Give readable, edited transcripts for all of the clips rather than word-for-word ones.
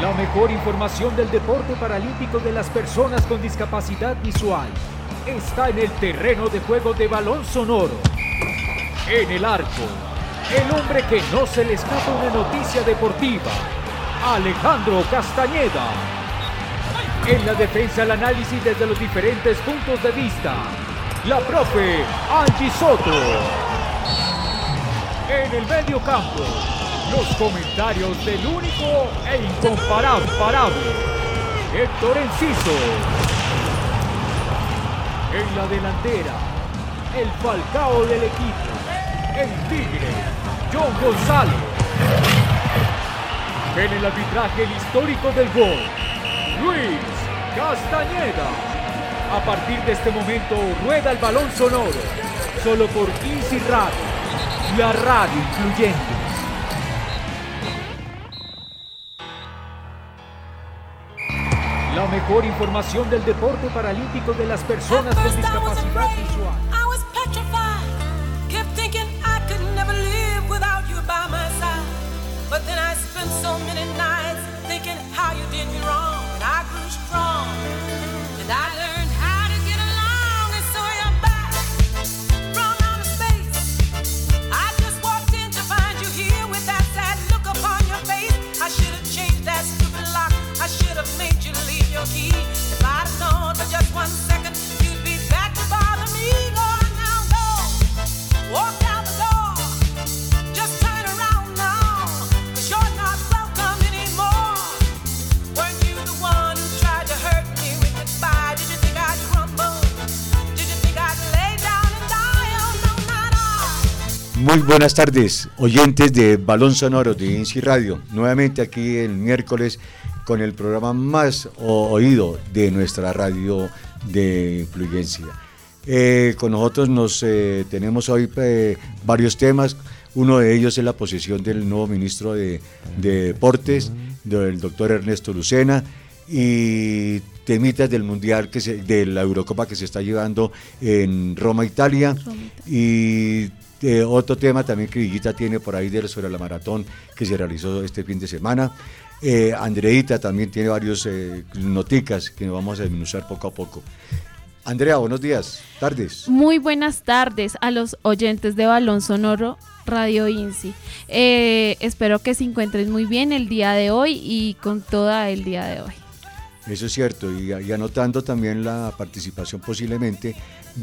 La mejor información del deporte paralímpico de las personas con discapacidad visual está en el terreno de juego de Balón Sonoro. En el arco, el hombre que no se le escapa una noticia deportiva, Alejandro Castañeda. En la defensa, el análisis desde los diferentes puntos de vista, la profe Angie Soto. En el medio campo, los comentarios del único e incomparable Héctor Enciso. En la delantera, el Falcao del equipo, el Tigre, John González. En el arbitraje, el histórico del gol, Luis Castañeda. A partir de este momento, rueda el Balón Sonoro, solo por Easy Radio, la radio influyente. La mejor información del deporte paralímpico de las personas con discapacidad visual. Muy buenas tardes, oyentes de Balón Sonoro de INSI Radio, nuevamente aquí el miércoles con el programa más oído de nuestra radio de influencia. Con nosotros tenemos hoy varios temas, uno de ellos es la posesión del nuevo ministro de Deportes, del doctor Ernesto Lucena, y temitas del Mundial, de la Eurocopa que se está llevando en Roma, Italia. Y otro tema también que Villita tiene por ahí sobre la maratón que se realizó este fin de semana. Andreita también tiene varios noticas que nos vamos a desmenuzar poco a poco. Andrea, buenos días, tardes. Muy buenas tardes a los oyentes de Balón Sonoro Radio INSI. Espero que se encuentren muy bien el día de hoy y con toda el día de hoy. Eso es cierto, y anotando también la participación posiblemente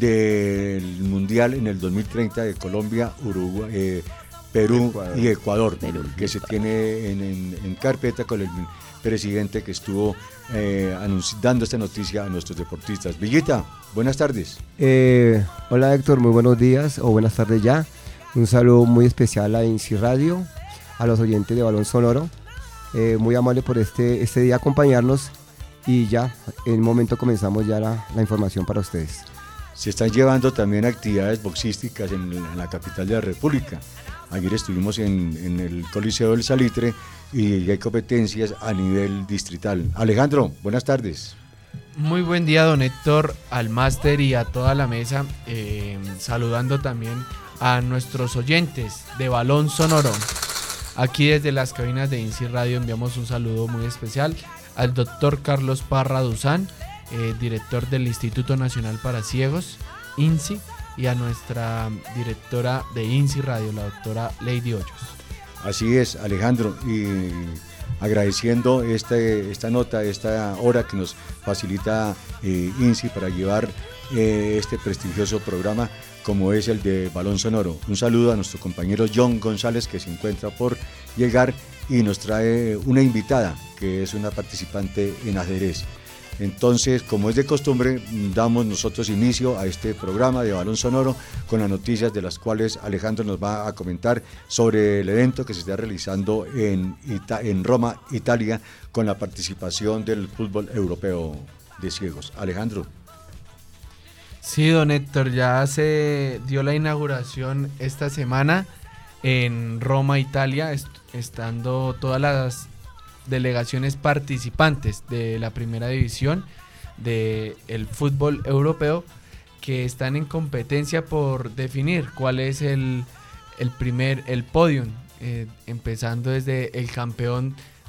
del Mundial en el 2030 de Colombia, Uruguay, Perú y Ecuador, que se tiene en carpeta con el presidente que estuvo dando esta noticia a nuestros deportistas. Villita, buenas tardes. Hola Héctor, muy buenos días o buenas tardes ya. Un saludo muy especial a INSI Radio, a los oyentes de Balón Sonoro. Muy amable por este día acompañarnos. Y ya, en un momento comenzamos ya la información para ustedes. Se están llevando también actividades boxísticas en la capital de la República. Ayer estuvimos en el Coliseo del Salitre y hay competencias a nivel distrital. Alejandro, buenas tardes. Muy buen día, don Héctor, al máster y a toda la mesa. Saludando también a nuestros oyentes de Balón Sonoro. Aquí desde las cabinas de INSI Radio enviamos un saludo muy especial al doctor Carlos Parra Duzán, director del Instituto Nacional para Ciegos, INSI, y a nuestra directora de INSI Radio, la doctora Lady Hoyos. Así es, Alejandro, y agradeciendo esta nota, esta hora que nos facilita INSI para llevar este prestigioso programa como es el de Balón Sonoro. Un saludo a nuestro compañero John González, que se encuentra por llegar y nos trae una invitada que es una participante en ajedrez. Entonces, como es de costumbre, damos nosotros inicio a este programa de Balón Sonoro con las noticias de las cuales Alejandro nos va a comentar sobre el evento que se está realizando en Roma, Italia, con la participación del fútbol europeo de ciegos. Alejandro. Sí, don Héctor, ya se dio la inauguración esta semana en Roma, Italia, estando todas las delegaciones participantes de la primera división del fútbol europeo, que están en competencia por definir cuál es el podium, empezando desde el campeón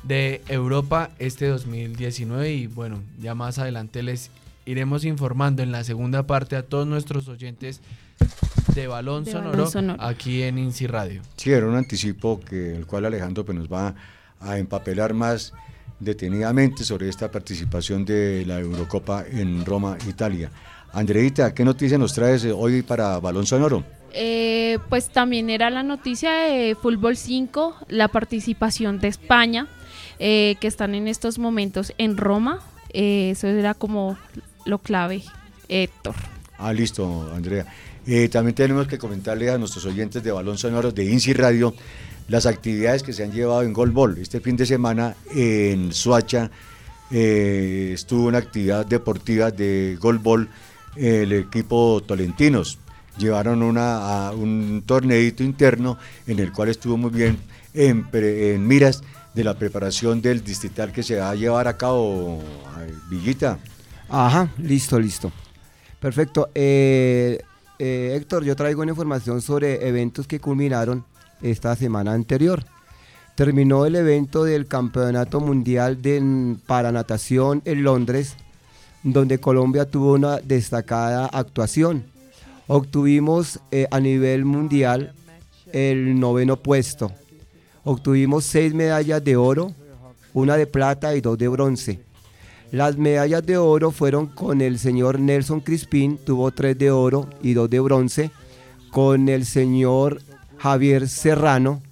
de Europa este 2019 y bueno, ya más adelante les iremos informando en la segunda parte a todos nuestros oyentes de Balón Sonoro aquí en INSI Radio. Sí, era un anticipo el cual Alejandro pues, nos va a empapelar más detenidamente sobre esta participación de la Eurocopa en Roma, Italia. Andreita, ¿qué noticias nos traes hoy para Balón Sonoro? Pues también era la noticia de Fútbol 5, la participación de España, que están en estos momentos en Roma. Eso era como lo clave, Héctor. Listo, Andrea. También tenemos que comentarle a nuestros oyentes de Balón Sonoro de INSI Radio las actividades que se han llevado en Golbol. Este fin de semana en Soacha estuvo una actividad deportiva de Golbol, el equipo Tolentinos. Llevaron un torneito interno en el cual estuvo muy bien en miras de la preparación del distrital que se va a llevar a cabo, Villita. Ajá, listo. Perfecto. Héctor, yo traigo una información sobre eventos que culminaron esta semana anterior. Terminó el evento del Campeonato Mundial para Natación en Londres, donde Colombia tuvo una destacada actuación. Obtuvimos a nivel mundial el 9º puesto. Obtuvimos 6 medallas de oro, 1 de plata y 2 de bronce. Las medallas de oro fueron con el señor Nelson Crispín, tuvo 3 de oro y 2 de bronce. Con el señor Javier Serrano,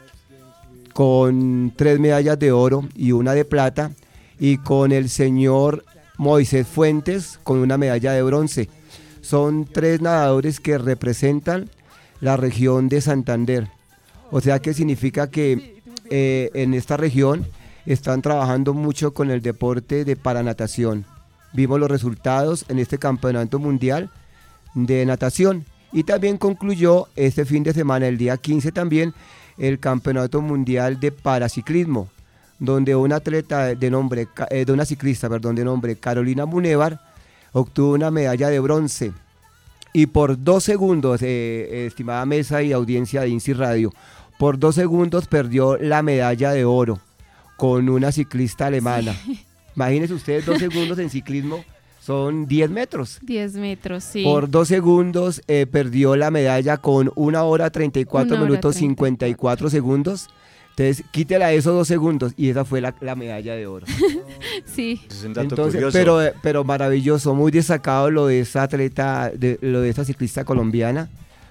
con 3 medallas de oro y 1 de plata. Y con el señor Moisés Fuentes, con 1 medalla de bronce. Son 3 nadadores que representan la región de Santander. O sea que significa que en esta región están trabajando mucho con el deporte de paranatación. Vimos los resultados en este campeonato mundial de natación y también concluyó este fin de semana, el día 15 también, el campeonato mundial de paraciclismo, donde una ciclista de nombre Carolina Munevar obtuvo una medalla de bronce y por 2 segundos, estimada mesa y audiencia de INSI Radio, por 2 segundos perdió la medalla de oro con una ciclista alemana. Sí. Imagínense ustedes, 2 segundos en ciclismo son 10 metros. 10 metros, sí. Por 2 segundos perdió la medalla con 1 hora 34 minutos 54 segundos. Entonces, quítela esos 2 segundos y esa fue la medalla de oro. Sí. Es un dato entonces, curioso. pero maravilloso, muy destacado lo de esa atleta, lo de esa ciclista colombiana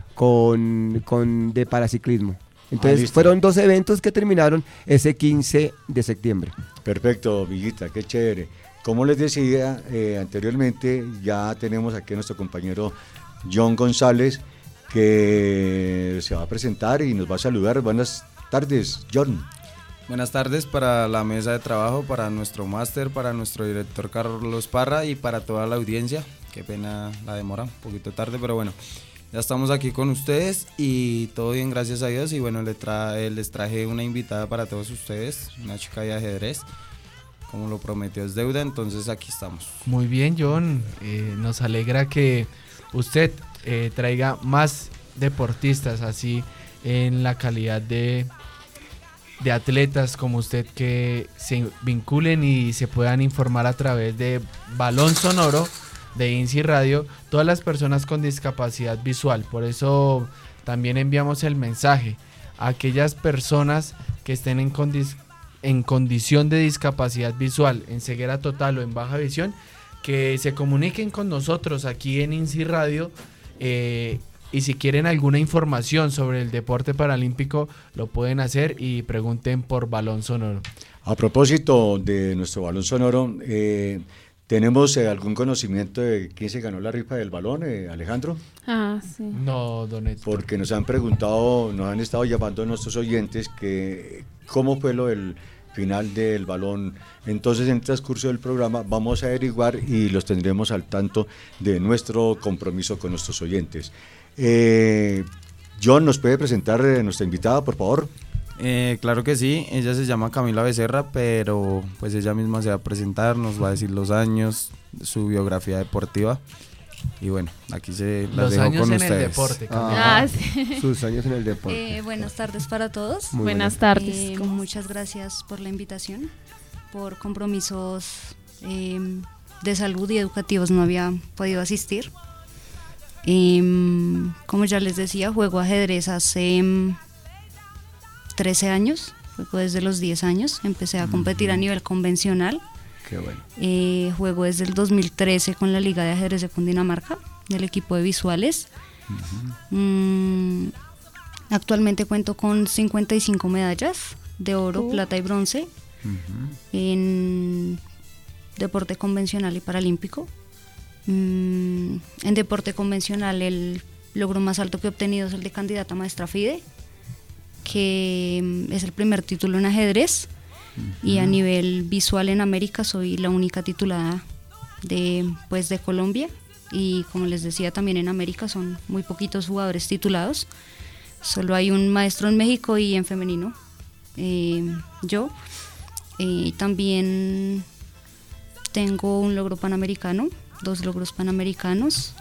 de paraciclismo. Entonces fueron 2 eventos que terminaron ese 15 de septiembre. Perfecto, Villita, qué chévere. Como les decía anteriormente, ya tenemos aquí a nuestro compañero John González, que se va a presentar y nos va a saludar. Buenas tardes, John. Buenas tardes para la mesa de trabajo, para nuestro máster, para nuestro director Carlos Parra y para toda la audiencia. Qué pena la demora, un poquito tarde, pero bueno. Ya estamos aquí con ustedes y todo bien, gracias a Dios. Y bueno, les traje una invitada para todos ustedes, una chica de ajedrez. Como lo prometió es deuda, entonces aquí estamos. Muy bien, John. Nos alegra que usted traiga más deportistas así en la calidad de atletas como usted, que se vinculen y se puedan informar a través de Balón Sonoro de INSI Radio, todas las personas con discapacidad visual. Por eso también enviamos el mensaje a aquellas personas que estén en condición de discapacidad visual, en ceguera total o en baja visión, que se comuniquen con nosotros aquí en INSI Radio, y si quieren alguna información sobre el deporte paralímpico lo pueden hacer y pregunten por Balón Sonoro. A propósito de nuestro Balón Sonoro, ¿tenemos algún conocimiento de quién se ganó la rifa del balón, Alejandro? Sí. No, don Héctor. Porque nos han preguntado, nos han estado llamando nuestros oyentes que cómo fue lo del final del balón. Entonces, en el transcurso del programa vamos a averiguar y los tendremos al tanto de nuestro compromiso con nuestros oyentes. John, ¿nos puede presentar nuestra invitada, por favor? Claro que sí, ella se llama Camila Becerra, pero pues ella misma se va a presentar, nos va a decir los años, su biografía deportiva Y bueno, aquí se las Los dejo años con en ustedes. el deporte, Camila. Ah, sí. Sus años en el deporte. Buenas tardes para todos. Muy Buenas tardes. Muchas gracias por la invitación. Por compromisos de salud y educativos no había podido asistir. Como ya les decía, juego ajedrez hace 13 años, juego desde los 10 años, empecé a competir a nivel convencional. Qué bueno. Juego desde el 2013 con la Liga de Ajedrez de Cundinamarca, del equipo de visuales. Actualmente cuento con 55 medallas de oro, plata y bronce en deporte convencional y paralímpico. En deporte convencional el logro más alto que he obtenido es el de candidata a maestra FIDE, que es el primer título en ajedrez, y a nivel visual en América soy la única titulada de Colombia, y como les decía también en América son muy poquitos jugadores titulados, solo hay un maestro en México y en femenino yo. También tengo un logro panamericano, 2 logros panamericanos.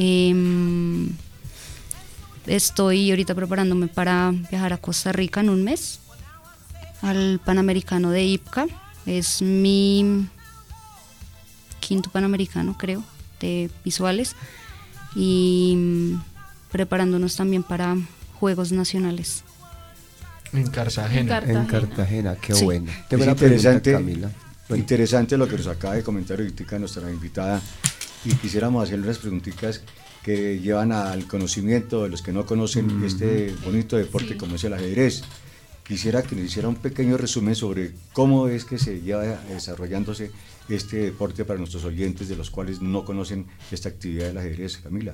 Estoy ahorita preparándome para viajar a Costa Rica en un mes, al Panamericano de IPCA. Es mi 5º Panamericano, creo, de visuales, y preparándonos también para Juegos Nacionales. En Cartagena. En Cartagena, qué Sí. bueno. Tengo Es una pregunta, interesante, Camila. Bueno, interesante lo que nos acaba de comentar ahorita nuestra invitada, y quisiéramos hacerle unas preguntitas que llevan al conocimiento de los que no conocen este bonito deporte como es el ajedrez. Quisiera que nos hiciera un pequeño resumen sobre cómo es que se lleva desarrollándose este deporte para nuestros oyentes, de los cuales no conocen esta actividad del ajedrez, Camila.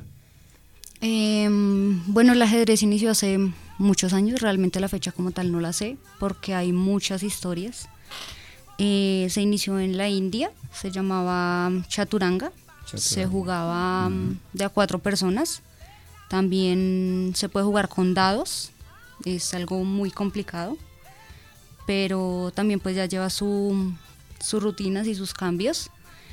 Bueno, el ajedrez inició hace muchos años, realmente la fecha como tal no la sé, porque hay muchas historias. Se inició en la India, se llamaba chaturanga, se jugaba de a 4 personas. También se puede jugar con dados, es algo muy complicado, pero también pues ya lleva sus rutinas y sus cambios.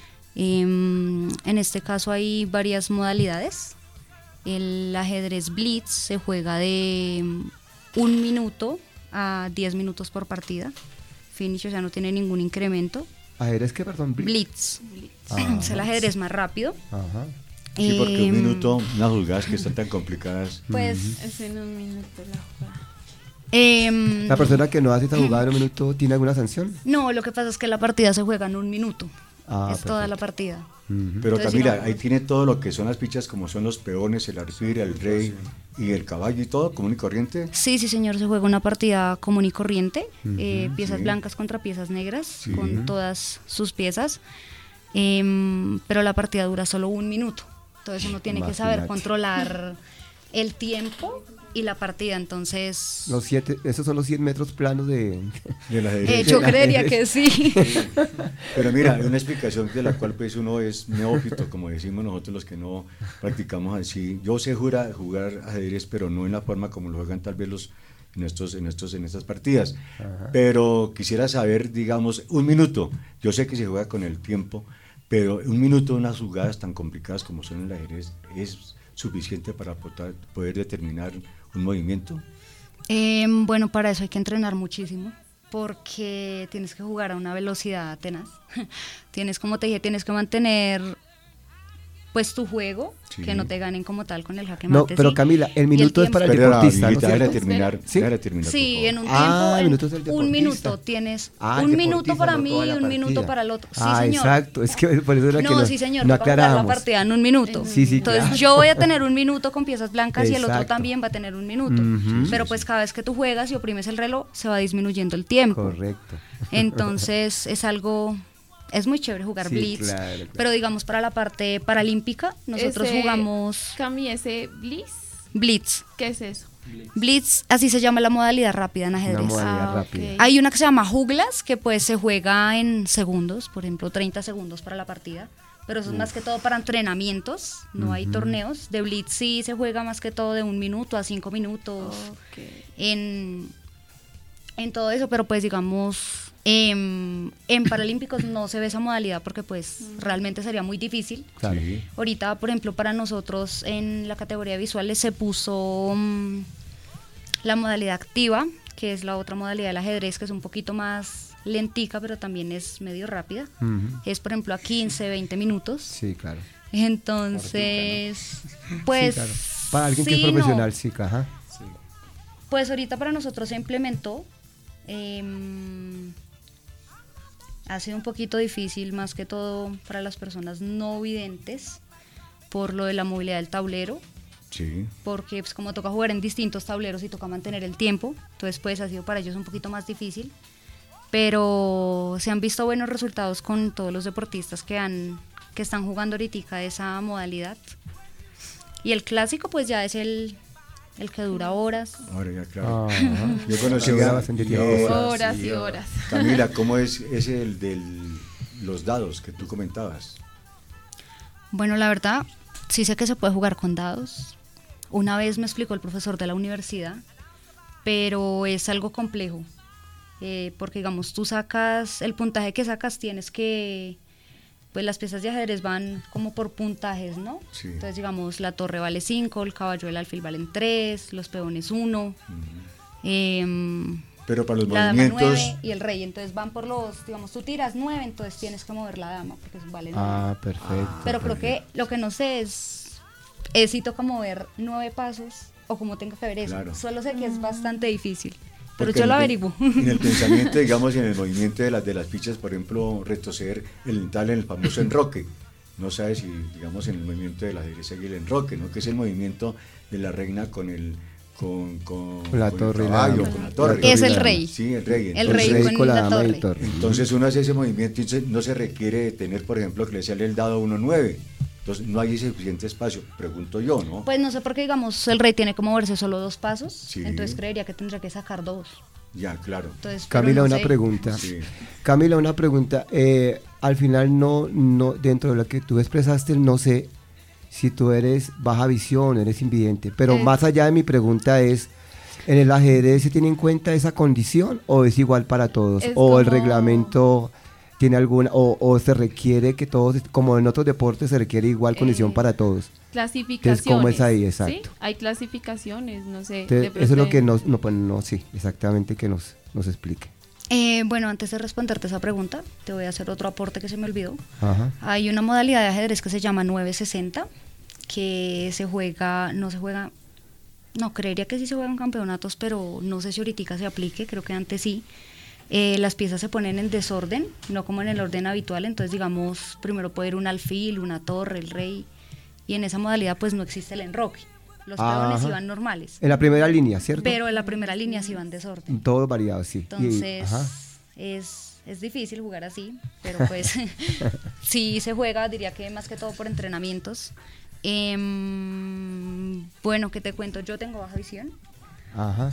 En este caso hay varias modalidades. El ajedrez blitz se juega de 1 minuto a 10 minutos por partida. Finish, o sea, no tiene ningún incremento. ¿ajedrez qué, perdón? Blitz. Es el ajedrez más rápido. Ajá. Sí, porque un minuto, unas jugadas que están tan complicadas. Pues Es en un minuto la jugada. ¿La persona que no hace esta jugada en un minuto tiene alguna sanción? no, lo que pasa es que la partida se juega en 1 minuto. Es toda la partida. Pero Entonces, Camila, digamos- ahí tiene todo lo que son las fichas, como son los peones, el alfil, el rey y el caballo y todo, común y corriente. Sí, sí, señor, se juega una partida común y corriente, piezas sí. blancas contra piezas negras, Sí. con todas sus piezas, pero la partida dura solo 1 minuto, entonces uno tiene que saber Imagínate. controlar el tiempo y la partida, entonces Esos son los 100 metros planos de... Del ajedrez. yo creería que sí. Pero mira, hay una explicación de la cual pues uno es neófito, como decimos nosotros los que no practicamos así. Yo sé jugar ajedrez, pero no en la forma como lo juegan tal vez en estas partidas. Pero quisiera saber, digamos, 1 minuto. Yo sé que se juega con el tiempo, pero 1 minuto, unas jugadas tan complicadas como son el ajedrez, ¿es suficiente para poder determinar un movimiento? Bueno, para eso hay que entrenar muchísimo, porque tienes que jugar a una velocidad tenaz. Tienes, como te dije, tienes que mantener pues tu juego, Sí. que no te ganen como tal con el jaque No, mate. pero sí. Camila, el Y minuto es para el Espera, deportista, ¿no es Violeta, déjala cierto? terminar, ¿Sí? déjala terminar, por Sí, favor. en un Ah, tiempo, el minuto es el un deportista. minuto tienes Ah, el un minuto deportista, para no mí toda y la un minuto partida. para el otro. Sí, Ah, señor. exacto, es que por eso era que No, sí, señor, no toca jugar la aclarábamos. partida en 1 minuto. Sí, sí, Entonces claro. yo voy a tener 1 minuto con piezas blancas y el otro Exacto. también va a tener 1 minuto. Pero pues cada vez que tú juegas y oprimes el reloj, se va disminuyendo el tiempo. Correcto. Entonces es muy chévere jugar Sí, blitz, claro. pero digamos para la parte paralímpica, nosotros jugamos Cami, ese Bliss, blitz. ¿qué es eso? Blitz, así se llama la modalidad rápida en ajedrez. Una modalidad Ah, rápida. ok. Hay una que se llama juglas, que pues se juega en segundos, por ejemplo 30 segundos para la partida, pero eso es más que todo para entrenamientos, no hay torneos. De blitz sí se juega más que todo de 1 minuto a 5 minutos Ok. en todo eso, pero pues digamos En Paralímpicos no se ve esa modalidad porque pues realmente sería muy difícil. Claro. Sí. Ahorita, por ejemplo, para nosotros en la categoría de visuales se puso la modalidad activa, que es la otra modalidad del ajedrez, que es un poquito más lentica, pero también es medio rápida. Ujú. Es, por ejemplo, a 15, 20 minutos. Sí, claro. Entonces, pues... Sí, claro. Para alguien que es sí, no. profesional, sí, ajá. Pues ahorita para nosotros se implementó. Ha sido un poquito difícil, más que todo para las personas no videntes, por lo de la movilidad del tablero, Sí. porque pues, como toca jugar en distintos tableros y toca mantener el tiempo, entonces pues ha sido para ellos un poquito más difícil, pero se han visto buenos resultados con todos los deportistas que están jugando ahorita esa modalidad. Y el clásico pues ya es el que dura horas. Ahora ya, claro. Ajá. Yo conocí Dura a- bastante tiempo. Horas y horas. Camila, ¿cómo es el de los dados que tú comentabas? Bueno, la verdad, sí sé que se puede jugar con dados. Una vez me explicó el profesor de la universidad, pero es algo complejo. Porque, digamos, tú sacas, el puntaje que sacas tienes que, pues las piezas de ajedrez van como por puntajes, ¿no? Sí. Entonces, digamos, la torre vale 5, el caballo y el alfil valen 3, los peones 1. Pero para los La dama movimientos... 9 y el rey, entonces van por los, digamos, tú tiras 9, entonces tienes que mover la dama porque vale 9. Ah, perfecto. Pero creo que lo que no sé es si toca mover 9 pasos o cómo tenga que ver eso. Claro. Solo sé que es bastante difícil, pero Porque yo lo en el- averiguo. En el pensamiento, digamos, y en el movimiento de las fichas, por ejemplo, retroceder en el famoso enroque. No sabes si, digamos, en el movimiento de la ajedrez sigue el enroque, ¿no? Que es el movimiento de la reina con la con torre el y la caballo, dama. con la torre. Es el La dama. rey. Sí, el rey. El Entonces, rey con la dama y torre. torre. entonces uno hace ese movimiento y no se requiere de tener, por ejemplo, que le sale el dado 1-9. Entonces no hay suficiente espacio, pregunto yo, ¿no? Pues no sé por qué, digamos, el rey tiene que moverse solo 2 pasos, Sí. entonces creería que tendría que sacar 2. Ya, claro. Entonces, pero Camila, no una sé. pregunta. Sí. Camila, una pregunta. Al final, no, dentro de lo que tú expresaste, no sé si tú eres baja visión, eres invidente. Pero más allá de mi pregunta es, ¿en el ajedrez se tiene en cuenta esa condición o es igual para todos? Es ¿O el como- reglamento tiene alguna, o se requiere que todos, como en otros deportes, se requiere igual condición para todos? Clasificaciones. Entonces, ¿cómo es ahí? ¿sí? Exacto. Hay clasificaciones, no sé. Entonces, de eso es lo pronto que sí, exactamente que nos explique. Bueno, antes de responderte esa pregunta, te voy a hacer otro aporte que se me olvidó. Ajá. Hay una modalidad de ajedrez que se llama 960, que no, creería que sí se juegan campeonatos, pero no sé si ahorita se aplique, creo que antes sí. Las piezas se ponen en desorden, no como en el orden habitual, entonces digamos, primero puede ir un alfil, una torre, el rey, y en esa modalidad pues no existe el enroque. Los peones Ajá. iban normales, En la primera línea, ¿cierto? pero en la primera línea sí van desorden. Todo variado, sí. Entonces ajá. es difícil jugar así, pero pues sí se juega, diría que más que todo por entrenamientos. Bueno, ¿qué te cuento? Yo tengo baja visión. Ajá.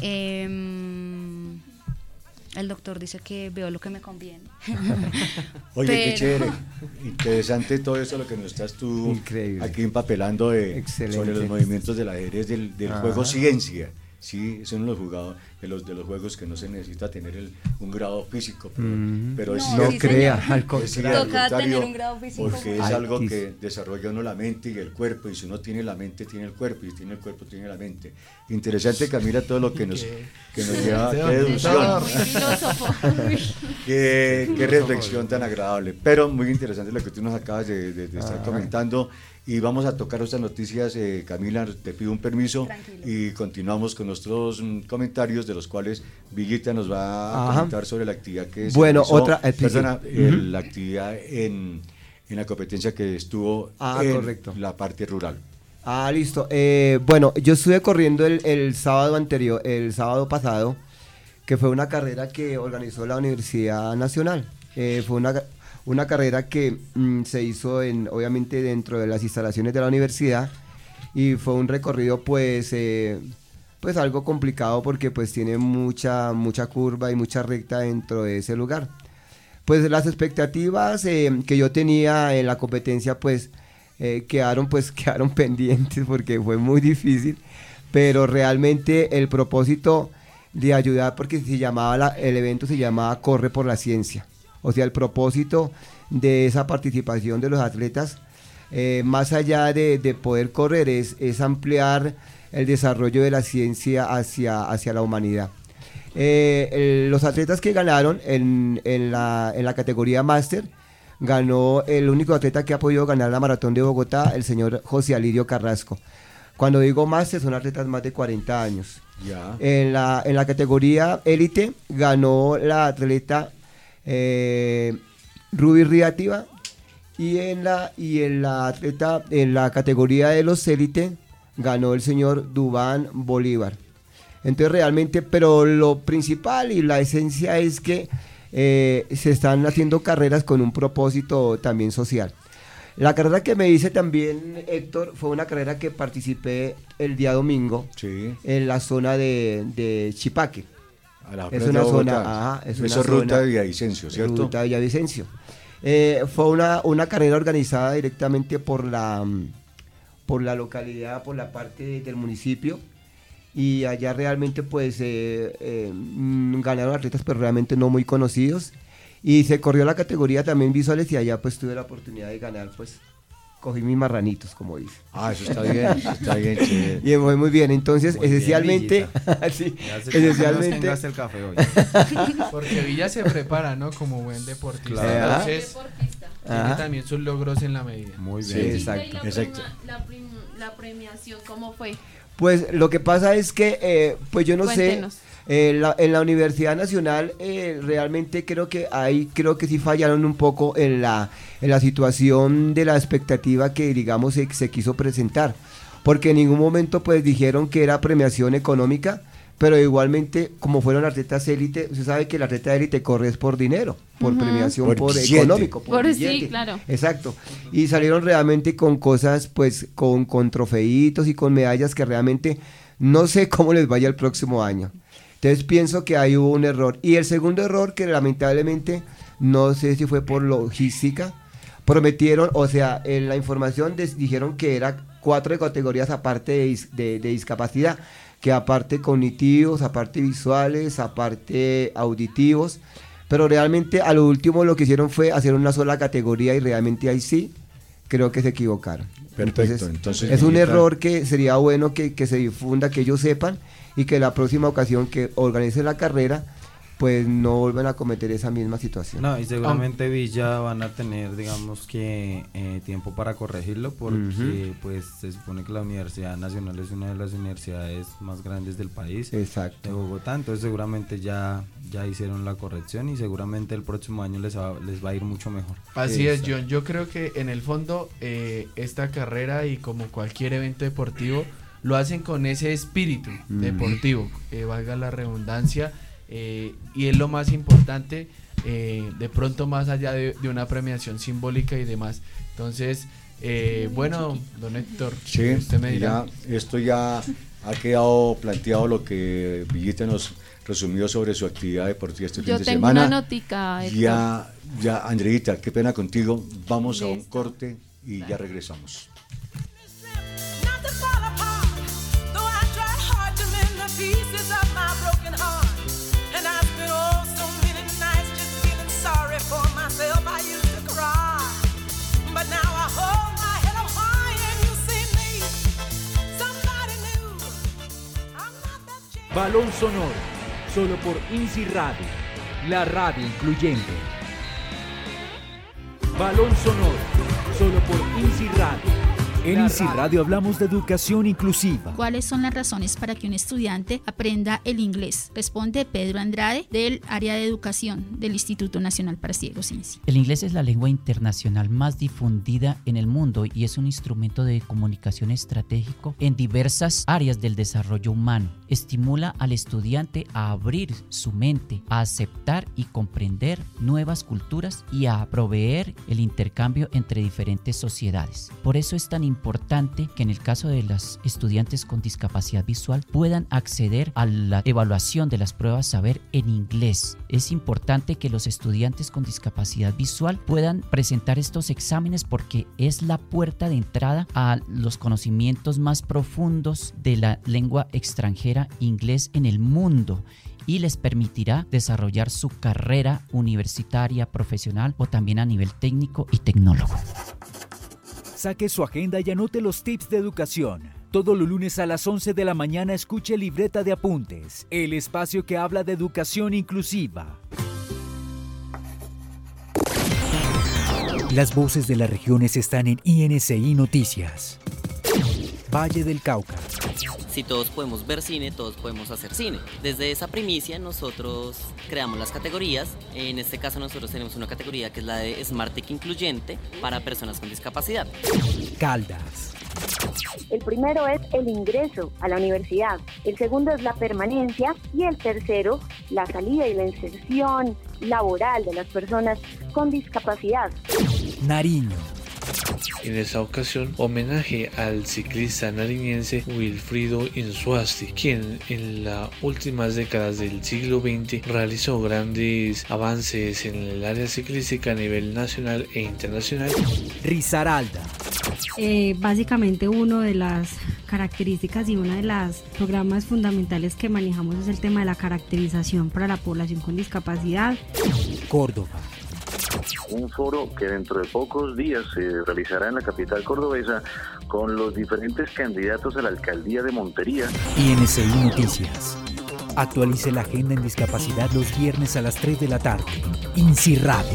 El doctor dice que veo lo que me conviene. Oye, qué Pero- chévere. Interesante todo eso, lo que nos estás tú Increíble. aquí empapelando Excelente. sobre los movimientos del ajedrez, del Ajá. juego ciencia. Sí, es uno de los jugadores, de los juegos que no se necesita tener un grado físico, pero es No, cierto. sí, crea, señor. al Es contrario. Toca contrario, tener un grado físico. porque es algo Altísimo. que desarrolla uno la mente y el cuerpo, y si uno tiene la mente, tiene el cuerpo, y si tiene el cuerpo, tiene la mente. Interesante, Camila, todo lo que nos lleva, qué deducción, Muy filósofo. qué reflexión tan agradable, pero muy interesante lo que tú nos acabas de estar comentando. Y vamos a tocar estas noticias, Camila, te pido un permiso. Tranquilo. Y continuamos con nuestros comentarios, de los cuales Villita nos va a Ajá. comentar sobre la actividad que se Bueno, realizó, otra- perdona, Ujú. la actividad en la competencia que estuvo en Correcto. la parte rural. Listo. Bueno, yo estuve corriendo el sábado anterior, el sábado pasado, que fue una carrera que organizó la Universidad Nacional. Fue una carrera que se hizo obviamente dentro de las instalaciones de la universidad, y fue un recorrido pues algo complicado porque pues tiene mucha curva y mucha recta dentro de ese lugar. Pues las expectativas que yo tenía en la competencia pues quedaron pendientes porque fue muy difícil, pero realmente el propósito de ayudar, porque el evento se llamaba Corre por la Ciencia. O sea, el propósito de esa participación de los atletas, más allá de poder correr, es ampliar el desarrollo de la ciencia hacia la humanidad. Los atletas que ganaron en la categoría máster, ganó el único atleta que ha podido ganar la maratón de Bogotá, el señor José Alirio Carrasco. Cuando digo máster, son atletas más de 40 años. Ya. En la categoría élite ganó la atleta Ruby Riativa, y en la categoría de los élite ganó el señor Dubán Bolívar. Entonces realmente, pero lo principal y la esencia es que se están haciendo carreras con un propósito también social. La carrera que me hice también, Héctor, fue una carrera que participé el día domingo, sí, en la zona de Chipaque. Es una zona, es una ruta de Villavicencio, ¿cierto? Ruta de Villavicencio. Fue una carrera organizada directamente por la localidad, por la parte del municipio, y allá realmente pues ganaron atletas pero realmente no muy conocidos, y se corrió la categoría también visuales, y allá pues tuve la oportunidad de ganar, pues cogí mis marranitos, como dice. Eso está bien, chévere. Y fue muy bien, entonces muy esencialmente, bien, sí, esencialmente el café hoy. Porque Villa se prepara, ¿no? Como buen deportista. Claro. Entonces, tiene también sus logros en la medida. Muy bien. Sí, exacto. La premiación, ¿cómo fue? Pues lo que pasa es que, pues yo no Cuéntenos. sé, en la Universidad Nacional realmente creo que sí fallaron un poco en la situación de la expectativa que, digamos, se quiso presentar, porque en ningún momento pues dijeron que era premiación económica, pero igualmente, como fueron atletas élite, usted sabe que el atleta élite corre es por dinero, por premiación, por económico, por billete. Sí, claro. Exacto. Y salieron realmente con cosas, pues, con trofeitos y con medallas que realmente no sé cómo les vaya el próximo año. Entonces pienso que ahí hubo un error. Y el segundo error, que lamentablemente, no sé si fue por logística, prometieron, o sea, en la información dijeron que era 4 categorías aparte de discapacidad, que aparte cognitivos, aparte visuales, aparte auditivos, pero realmente a lo último lo que hicieron fue hacer una sola categoría, y realmente ahí sí creo que se equivocaron. Perfecto, entonces es un error que sería bueno que se difunda, que ellos sepan, y que la próxima ocasión que organicen la carrera pues no vuelvan a cometer esa misma situación. No, y seguramente Villa van a tener, digamos que tiempo para corregirlo, porque pues se supone que la Universidad Nacional es una de las universidades más grandes del país. Exacto. De Bogotá, entonces seguramente ya hicieron la corrección, y seguramente el próximo año les va a ir mucho mejor. Así es, John. Yo creo que en el fondo esta carrera, y como cualquier evento deportivo, lo hacen con ese espíritu deportivo, valga la redundancia, y es lo más importante, de pronto más allá de una premiación simbólica y demás. Entonces, bueno, don Héctor, sí, usted me dirá. Esto ya ha quedado planteado, lo que Villita nos resumió sobre su actividad deportiva este fin de semana. Yo tengo una notica, Héctor. Ya, Andreita, qué pena contigo. Vamos a un corte y ya regresamos. Balón Sonoro, solo por INSI Radio, la radio incluyente. Balón Sonoro, solo por INSI Radio. En INSI Radio hablamos de educación inclusiva. ¿Cuáles son las razones para que un estudiante aprenda el inglés? Responde Pedro Andrade, del área de educación del Instituto Nacional para Ciegos INSI. El inglés es la lengua internacional más difundida en el mundo y es un instrumento de comunicación estratégico en diversas áreas del desarrollo humano. Estimula al estudiante a abrir su mente, a aceptar y comprender nuevas culturas y a proveer el intercambio entre diferentes sociedades. Por eso es tan importante que en el caso de los estudiantes con discapacidad visual puedan acceder a la evaluación de las pruebas saber en inglés. Es importante que los estudiantes con discapacidad visual puedan presentar estos exámenes porque es la puerta de entrada a los conocimientos más profundos de la lengua extranjera inglés en el mundo, y les permitirá desarrollar su carrera universitaria, profesional o también a nivel técnico y tecnólogo. Saque su agenda y anote los tips de educación. Todos los lunes a las 11 de la mañana escuche Libreta de Apuntes, el espacio que habla de educación inclusiva. Las voces de las regiones están en INCI Noticias. Valle del Cauca. Si todos podemos ver cine, todos podemos hacer cine. Desde esa primicia nosotros creamos las categorías. En este caso nosotros tenemos una categoría que es la de Smart Tech Incluyente para personas con discapacidad. Caldas. El primero es el ingreso a la universidad, el segundo es la permanencia y el tercero, la salida y la inserción laboral de las personas con discapacidad. Nariño. En esta ocasión, homenaje al ciclista nariñense Wilfrido Insuasti, quien en las últimas décadas del siglo XX realizó grandes avances en el área ciclística a nivel nacional e internacional. Risaralda. Básicamente una de las características y uno de los programas fundamentales que manejamos es el tema de la caracterización para la población con discapacidad. Córdoba. Un foro que dentro de pocos días se realizará en la capital cordobesa con los diferentes candidatos a la alcaldía de Montería. INCI Noticias. Actualice la agenda en discapacidad los viernes a las 3 de la tarde. INCI Radio.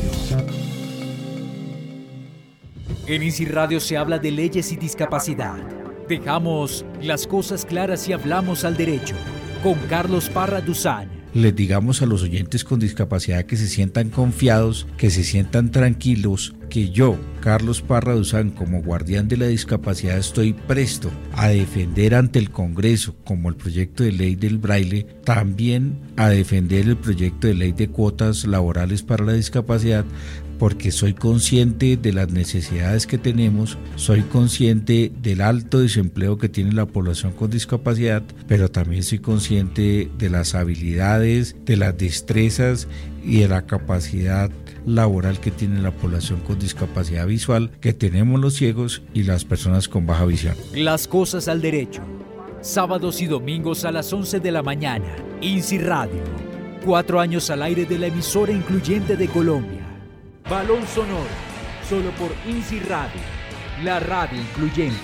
En INCI Radio se habla de leyes y discapacidad. Dejamos las cosas claras y hablamos al derecho. Con Carlos Parra Duzán. Les digamos a los oyentes con discapacidad que se sientan confiados, que se sientan tranquilos, que yo, Carlos Parra Duzán, como guardián de la discapacidad, estoy presto a defender ante el Congreso, como el proyecto de ley del braille, también a defender el proyecto de ley de cuotas laborales para la discapacidad, porque soy consciente de las necesidades que tenemos, soy consciente del alto desempleo que tiene la población con discapacidad, pero también soy consciente de las habilidades, de las destrezas y de la capacidad laboral que tiene la población con discapacidad visual, que tenemos los ciegos y las personas con baja visión. Las cosas al derecho. Sábados y domingos a las 11 de la mañana. INCI Radio. 4 años al aire de la emisora incluyente de Colombia. Balón Sonoro, solo por INCI Radio, la radio incluyente.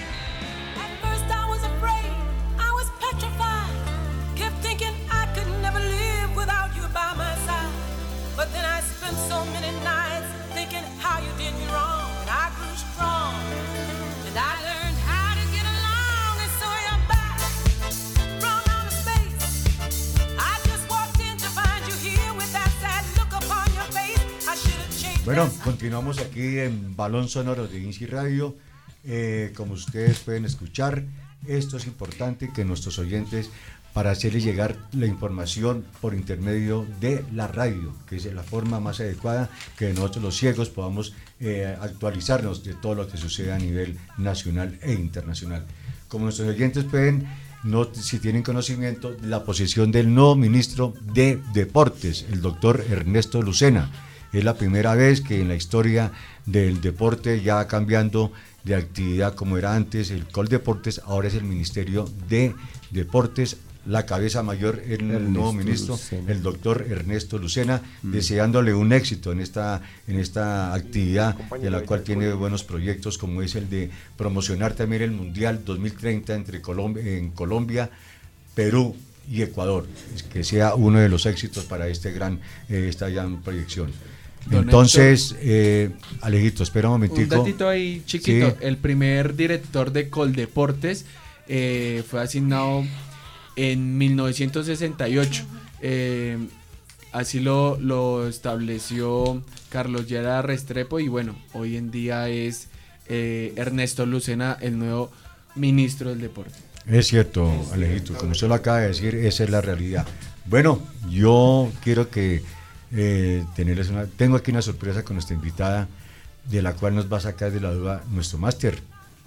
Bueno, continuamos aquí en Balón Sonoro de INCI Radio. Como ustedes pueden escuchar, esto es importante que nuestros oyentes, para hacerles llegar la información por intermedio de la radio, que es la forma más adecuada que nosotros los ciegos podamos actualizarnos de todo lo que sucede a nivel nacional e internacional. Como nuestros oyentes pueden, si tienen conocimiento, la posición del nuevo ministro de Deportes, el doctor Ernesto Lucena. Es la primera vez que en la historia del deporte, ya cambiando de actividad como era antes, el Coldeportes, ahora es el Ministerio de Deportes. La cabeza mayor es el nuevo ministro, Lucena, el doctor Ernesto Lucena, deseándole un éxito en esta actividad, de la cual tiene buenos proyectos, como es el de promocionar también el Mundial 2030 en Colombia, Perú y Ecuador, que sea uno de los éxitos para esta gran proyección. Entonces, Alejito, espera un momentico. Un datito ahí chiquito. Sí. El primer director de Coldeportes fue asignado en 1968. Así lo estableció Carlos Llera Restrepo y bueno, hoy en día es Ernesto Lucena el nuevo ministro del deporte. Es cierto, Alejito, como usted lo acaba de decir, esa es la realidad. Bueno, yo quiero que tengo aquí una sorpresa con nuestra invitada, de la cual nos va a sacar de la duda nuestro máster.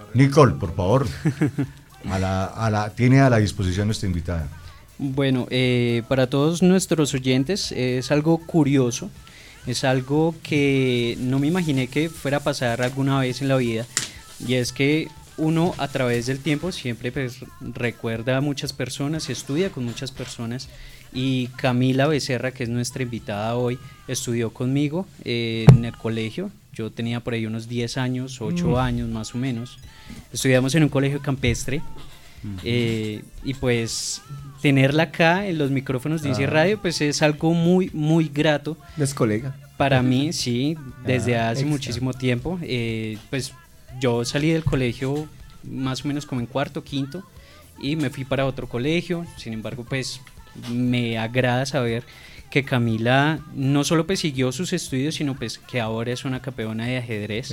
Nicole, por favor, tiene a la disposición nuestra invitada. Bueno, para todos nuestros oyentes es algo curioso, es algo que no me imaginé que fuera a pasar alguna vez en la vida, y es que uno a través del tiempo siempre pues recuerda a muchas personas, estudia con muchas personas, y Camila Becerra, que es nuestra invitada hoy, estudió conmigo en el colegio. Yo tenía por ahí unos 10 años, 8 años más o menos. Estudiamos en un colegio campestre. Y pues tenerla acá en los micrófonos de INSI Radio pues es algo muy muy grato. ¿Es colega? Para mí, sí, desde hace muchísimo tiempo. Pues yo salí del colegio más o menos como en cuarto, quinto, y me fui para otro colegio. Sin embargo, pues me agrada saber que Camila no solo pues siguió sus estudios, sino pues que ahora es una campeona de ajedrez.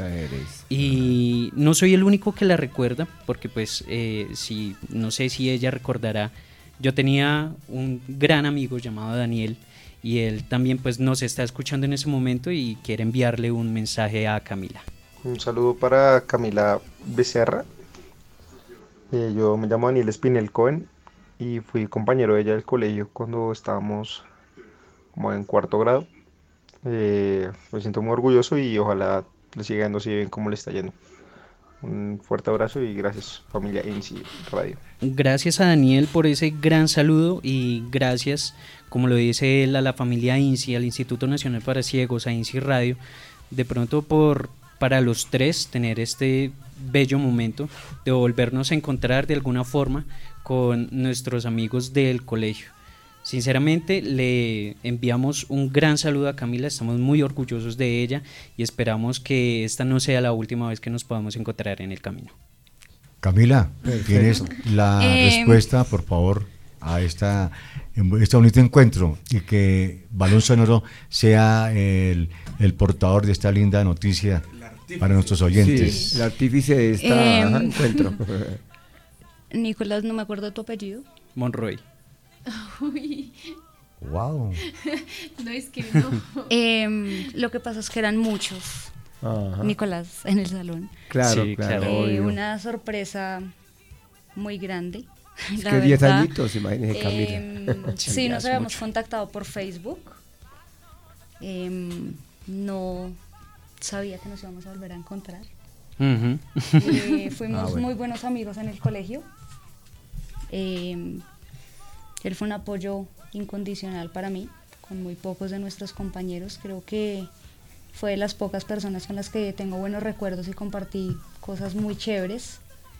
Y no soy el único que la recuerda, porque pues no sé si ella recordará, yo tenía un gran amigo llamado Daniel, y él también pues nos está escuchando en ese momento y quiere enviarle un mensaje a Camila. Un saludo para Camila Becerra. Yo me llamo Daniel Espinel Cohen y fui compañero de ella del colegio cuando estábamos como en cuarto grado. Me siento muy orgulloso y ojalá le siga yendo así bien como le está yendo. Un fuerte abrazo y gracias, familia INSI Radio. Gracias a Daniel por ese gran saludo, y gracias, como lo dice él, a la familia INSI, al Instituto Nacional para Ciegos, a INSI Radio, de pronto para los tres tener este bello momento de volvernos a encontrar de alguna forma con nuestros amigos del colegio. Sinceramente le enviamos un gran saludo a Camila, estamos muy orgullosos de ella y esperamos que esta no sea la última vez que nos podamos encontrar en el camino. Camila, ¿tienes la respuesta, por favor, a este bonito encuentro, y que Balón Sonoro sea el portador de esta linda noticia para nuestros oyentes? Sí, el artífice de este encuentro. Nicolás, no me acuerdo tu apellido. Monroy. Uy. Wow. No, es que no. Lo que pasa es que eran muchos. Ajá. Nicolás en el salón. Claro, sí, claro. Una sorpresa muy grande. Es que 10 añitos, imagínese, Camila. Sí, nos habíamos contactado por Facebook. No sabía que nos íbamos a volver a encontrar. Fuimos muy buenos amigos en el colegio. Él fue un apoyo incondicional para mí, con muy pocos de nuestros compañeros. Creo que fue de las pocas personas con las que tengo buenos recuerdos y compartí cosas muy chéveres.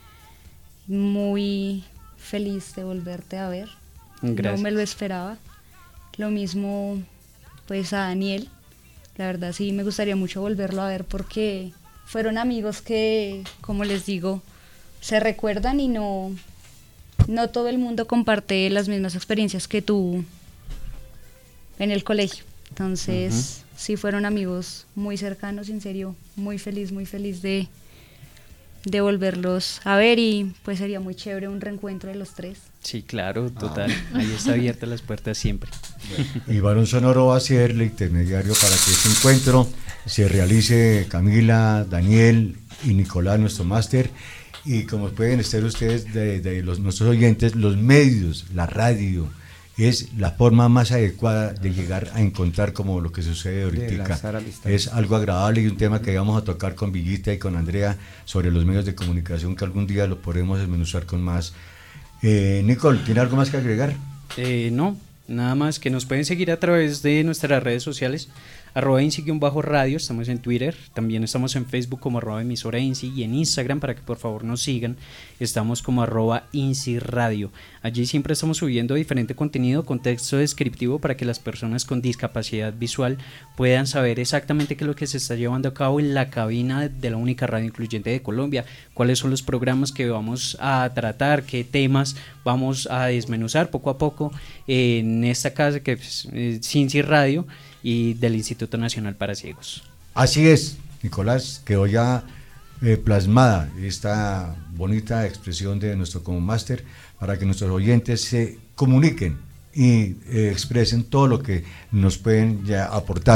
Muy feliz de volverte a ver. Gracias. No me lo esperaba. Lo mismo pues a Daniel. La verdad sí me gustaría mucho volverlo a ver, porque fueron amigos que, como les digo, se recuerdan y no todo el mundo comparte las mismas experiencias que tú en el colegio. Entonces, sí fueron amigos muy cercanos, en serio, muy feliz de volverlos a ver, y pues sería muy chévere un reencuentro de los tres. Sí, claro, total. Ahí está abierta las puertas siempre. Y Balón Sonoro va a ser el intermediario para que este encuentro se realice. Camila, Daniel y Nicolás, nuestro máster. Y como pueden estar ustedes de nuestros oyentes, los medios, la radio, es la forma más adecuada de llegar a encontrar como lo que sucede ahorita. Es algo agradable, y un tema que vamos a tocar con Villita y con Andrea sobre los medios de comunicación, que algún día lo podremos desmenuzar con más. Nicole, ¿tiene algo más que agregar? No, nada más que nos pueden seguir a través de nuestras redes sociales, @INSI_radio, estamos en Twitter, también estamos en Facebook como @emisoraINSI, y en Instagram, para que por favor nos sigan, estamos como @INSI Radio. Allí siempre estamos subiendo diferente contenido con texto descriptivo para que las personas con discapacidad visual puedan saber exactamente qué es lo que se está llevando a cabo en la cabina de la única radio incluyente de Colombia, cuáles son los programas que vamos a tratar, qué temas vamos a desmenuzar poco a poco en esta casa que es INSI Radio y del Instituto Nacional para Ciegos. Así es, Nicolás, quedó ya plasmada esta bonita expresión de nuestro como máster, para que nuestros oyentes se comuniquen y expresen todo lo que nos pueden ya aportar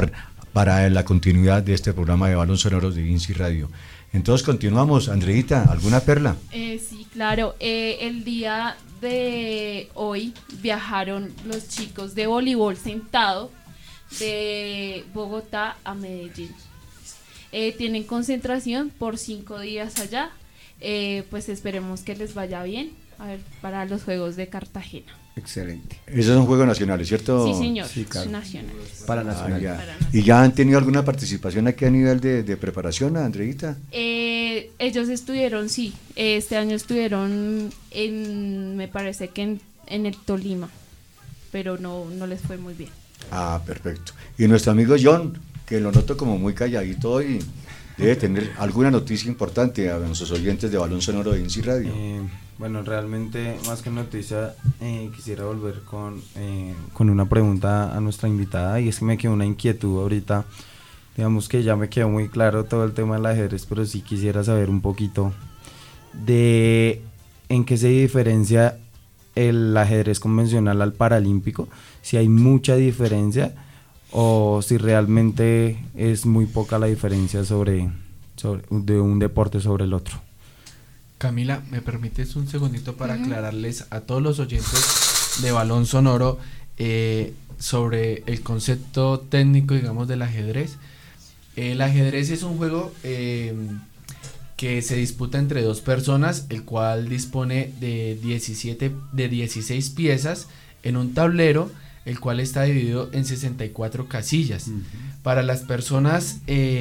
para la continuidad de este programa de Balón Sonoro de INSI Radio. Entonces continuamos. Andreita, ¿alguna perla? Sí, claro. El día de hoy viajaron los chicos de voleibol sentado de Bogotá a Medellín. Tienen concentración por 5 días allá. Pues esperemos que les vaya bien para los Juegos de Cartagena. Excelente. Esos son Juegos Nacionales, ¿cierto? Sí, señor. Sí, claro. Nacionales. Para nacional. ¿Y ya han tenido alguna participación aquí a nivel de preparación, Andreita? Ellos estuvieron, sí. Este año estuvieron me parece que en el Tolima, pero no les fue muy bien. Ah, perfecto. Y nuestro amigo John, que lo noto como muy calladito hoy, debe tener alguna noticia importante a nuestros oyentes de Balón Sonoro de INSI Radio. Bueno, realmente más que noticia quisiera volver con una pregunta a nuestra invitada, y es que me quedó una inquietud ahorita. Digamos que ya me quedó muy claro todo el tema del ajedrez, pero sí quisiera saber un poquito de en qué se diferencia el ajedrez convencional al paralímpico, si hay mucha diferencia o si realmente es muy poca la diferencia de un deporte sobre el otro. Camila, ¿me permites un segundito para aclararles a todos los oyentes de Balón Sonoro sobre el concepto técnico, digamos, del ajedrez? El ajedrez es un juego que se disputa entre 2 personas, el cual dispone de 16 piezas en un tablero, el cual está dividido en 64 casillas. Para las personas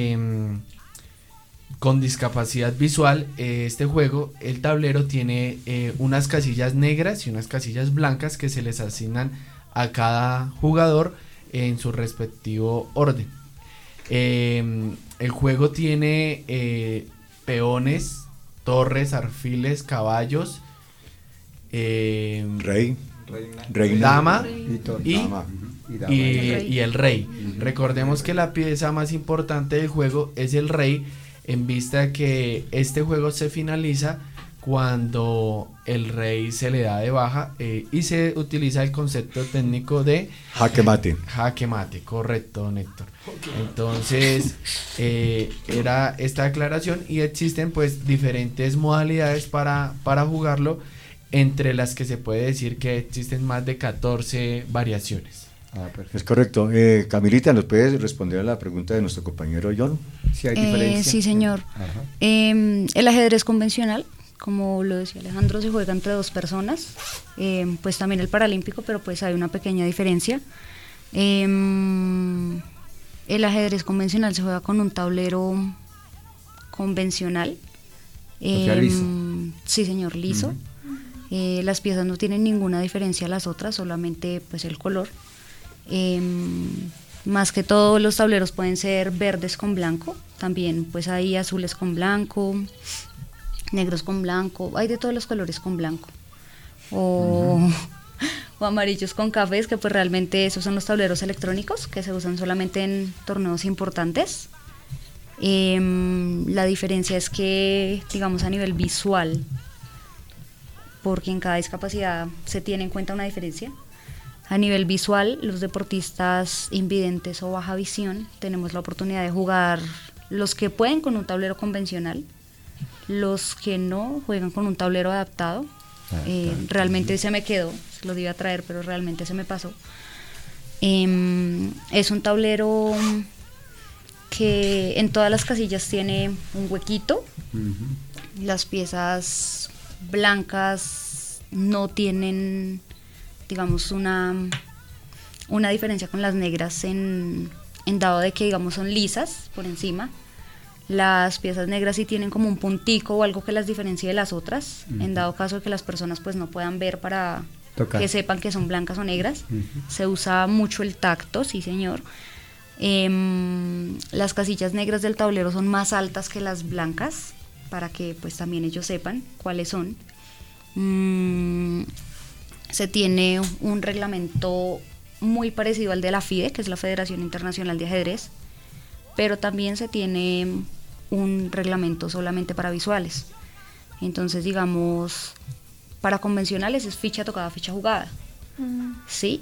con discapacidad visual, este juego, el tablero tiene unas casillas negras y unas casillas blancas que se les asignan a cada jugador en su respectivo orden. El juego tiene peones, torres, alfiles, caballos, reina, dama y y el rey. Recordemos que la pieza más importante del juego es el rey, en vista que este juego se finaliza cuando el rey se le da de baja y se utiliza el concepto técnico de jaque mate. Jaque mate, correcto, Néctor. Entonces era esta aclaración, y existen pues diferentes modalidades para jugarlo, entre las que se puede decir que existen más de 14 variaciones. Es correcto. Camilita, ¿nos puedes responder a la pregunta de nuestro compañero John? ¿Sí hay diferencia? Sí, señor. El ajedrez convencional, como lo decía Alejandro, se juega entre 2 personas, pues también el paralímpico, pero pues hay una pequeña diferencia. El ajedrez convencional se juega con un tablero convencional. O sea, liso. Sí, señor, liso. Las piezas no tienen ninguna diferencia a las otras, solamente pues el color. Más que todo los tableros pueden ser verdes con blanco, también pues hay azules con blanco, negros con blanco, hay de todos los colores con blanco, o amarillos con cafés, que pues realmente esos son los tableros electrónicos que se usan solamente en torneos importantes. La diferencia es que, digamos, a nivel visual, porque en cada discapacidad se tiene en cuenta una diferencia. A nivel visual, los deportistas invidentes o baja visión tenemos la oportunidad de jugar, los que pueden con un tablero convencional, los que no juegan con un tablero adaptado. Realmente se me quedó, se lo iba a traer, pero realmente se me pasó. Es un tablero que en todas las casillas tiene un huequito. Las piezas blancas no tienen, digamos, una diferencia con las negras en dado de que, digamos, son lisas por encima. Las piezas negras sí tienen como un puntico o algo que las diferencie de las otras, en dado caso de que las personas pues no puedan ver para tocar, que sepan que son blancas o negras. Se usa mucho el tacto, sí señor. Las casillas negras del tablero son más altas que las blancas, para que pues también ellos sepan cuáles son. Se tiene un reglamento muy parecido al de la FIDE, que es la Federación Internacional de Ajedrez, pero también se tiene un reglamento solamente para visuales. Entonces, digamos, para convencionales es ficha tocada, ficha jugada, ¿sí?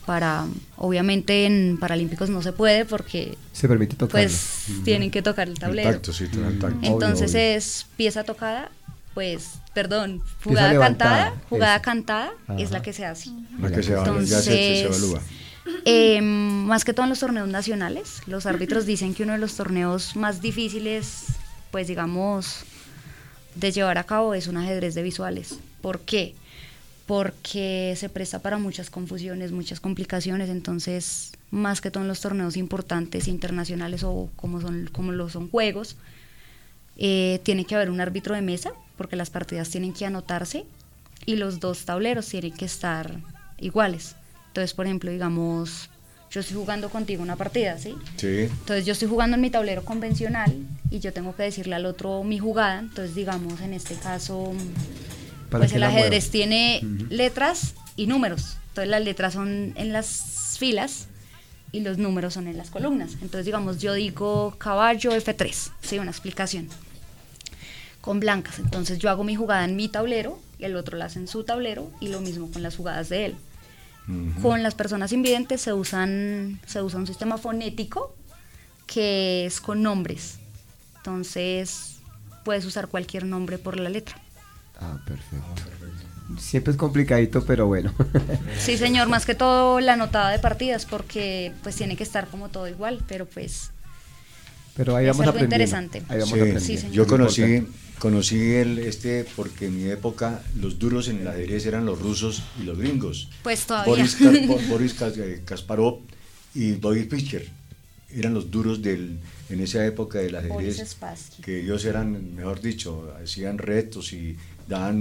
obviamente en Paralímpicos no se puede porque se permite tocar, pues tienen que tocar el tablero. El tacto, sí, el tacto. Entonces obvio. Es pieza tocada, jugada cantada es la que se hace. La que se ya se evalúa. Más que todo en los torneos nacionales, los árbitros dicen que uno de los torneos más difíciles, pues digamos, de llevar a cabo es un ajedrez de visuales. ¿Por qué? Porque se presta para muchas confusiones, muchas complicaciones, entonces más que todo en los torneos importantes internacionales o como lo son juegos, tiene que haber un árbitro de mesa porque las partidas tienen que anotarse y los dos tableros tienen que estar iguales. Entonces, por ejemplo, digamos, yo estoy jugando contigo una partida, ¿sí? Sí. Entonces yo estoy jugando en mi tablero convencional y yo tengo que decirle al otro mi jugada, entonces digamos en este caso pues el ajedrez tiene letras y números, entonces las letras son en las filas y los números son en las columnas, entonces digamos yo digo caballo F3, sí, una explicación con blancas, entonces yo hago mi jugada en mi tablero y el otro la hace en su tablero y lo mismo con las jugadas de él. Con las personas invidentes se usa un sistema fonético que es con nombres, entonces puedes usar cualquier nombre por la letra. Perfecto. Siempre es complicadito, pero bueno. Sí, señor, más que todo la anotada de partidas, porque pues tiene que estar como todo igual, pero pues pero ahí es vamos algo aprendiendo. interesante. Ahí vamos aprendiendo. Sí, señor. Yo conocí porque en mi época los duros en el ajedrez eran los rusos y los gringos. Pues todavía. Boris Kasparov y Bobby Fischer eran los duros en esa época del ajedrez, que ellos eran, mejor dicho, hacían retos y daban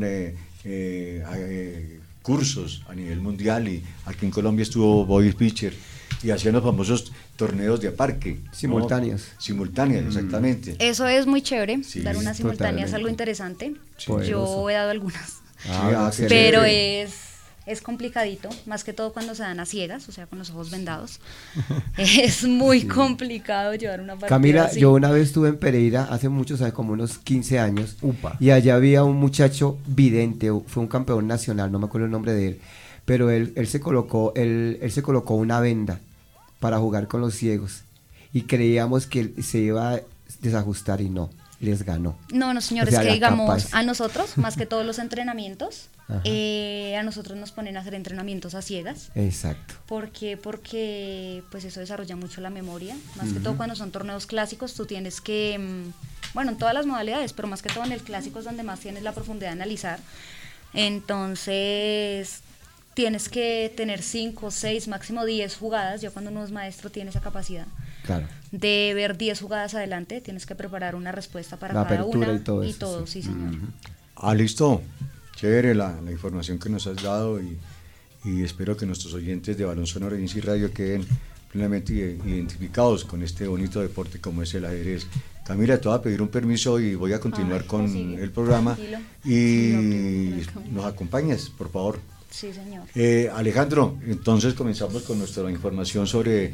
cursos a nivel mundial, y aquí en Colombia estuvo Bobby Fischer y hacían los famosos torneos de parque simultáneos, exactamente. Eso es muy chévere, sí, dar una simultánea es algo interesante. Yo he dado algunas, pero es complicadito, más que todo cuando se dan a ciegas, o sea, con los ojos vendados. Es muy complicado llevar una partida Camila, así. yo una vez estuve en Pereira hace muchos años, como unos 15 años, y allá había un muchacho vidente, fue un campeón nacional, no me acuerdo el nombre de él, pero él se colocó una venda para jugar con los ciegos y creíamos que él se iba a desajustar y no, les ganó. No, señores, que digamos a nosotros, más que todos los entrenamientos, a nosotros nos ponen a hacer entrenamientos a ciegas. Exacto. Porque pues eso desarrolla mucho la memoria, más que todo cuando son torneos clásicos, tú tienes que, bueno, en todas las modalidades, pero más que todo en el clásico es donde más tienes la profundidad de analizar. Entonces tienes que tener 5, 6, máximo 10 jugadas. Ya cuando uno es maestro tiene esa capacidad de ver 10 jugadas adelante, tienes que preparar una respuesta para cada una y todo, sí, señor. Listo, chévere la información que nos has dado, y espero que nuestros oyentes de Balón Sonoro y INSI Radio queden plenamente identificados con este bonito deporte como es el ajedrez. Camila, te voy a pedir un permiso y voy a continuar con el programa y nos acompañas, por favor. Sí, señor. Alejandro, entonces comenzamos con nuestra información sobre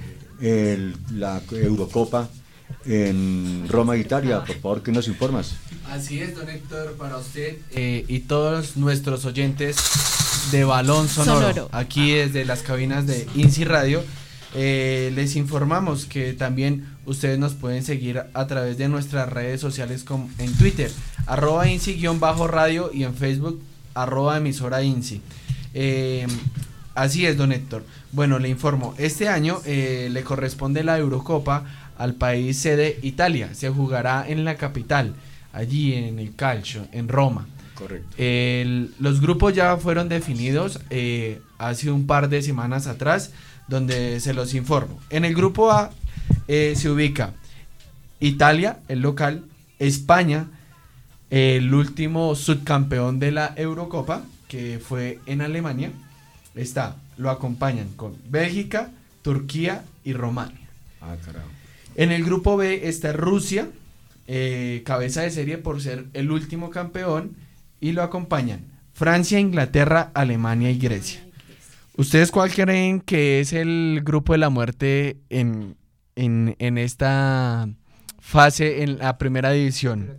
la Eurocopa en Roma, Italia. Por favor, ¿qué nos informas? Así es, don Héctor, para usted y todos nuestros oyentes de Balón Sonoro. Aquí desde las cabinas de INSI Radio, les informamos que también ustedes nos pueden seguir a través de nuestras redes sociales en Twitter, @INSI_radio, y en Facebook, @emisoraINSI. Así es, don Héctor. Bueno, le informo, este año le corresponde la Eurocopa al país sede Italia. Se jugará en la capital, allí en el Calcio, en Roma. Correcto. Los grupos ya fueron definidos hace un par de semanas atrás, donde se los informo. En el grupo A se ubica Italia, el local, España, el último subcampeón de la Eurocopa, que fue en Alemania. Lo acompañan con Bélgica, Turquía y Rumania. Carajo. En el grupo B está Rusia, cabeza de serie por ser el último campeón, y lo acompañan Francia, Inglaterra, Alemania y Grecia. ¿Ustedes cuál creen que es el grupo de la muerte en esta fase en la primera división?